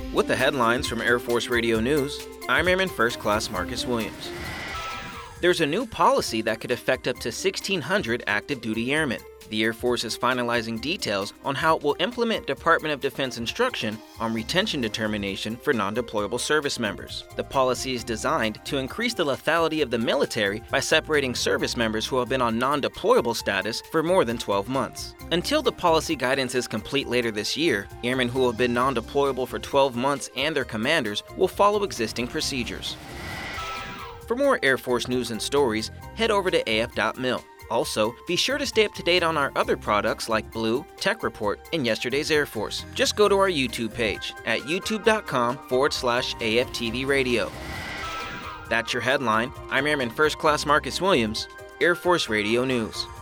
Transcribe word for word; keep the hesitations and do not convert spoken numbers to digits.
With the headlines from Air Force Radio News, I'm Airman First Class Marcus Williams. There's a new policy that could affect up to sixteen hundred active duty airmen. The Air Force is finalizing details on how it will implement Department of Defense instruction on retention determination for non-deployable service members. The policy is designed to increase the lethality of the military by separating service members who have been on non-deployable status for more than twelve months. Until the policy guidance is complete later this year, airmen who have been non-deployable for twelve months and their commanders will follow existing procedures. For more Air Force news and stories, head over to A F dot mil. Also, be sure to stay up to date on our other products like Blue, Tech Report, and Yesterday's Air Force. Just go to our YouTube page at youtube.com forward slash AFTV Radio. That's your headline. I'm Airman First Class Marcus Williams, Air Force Radio News.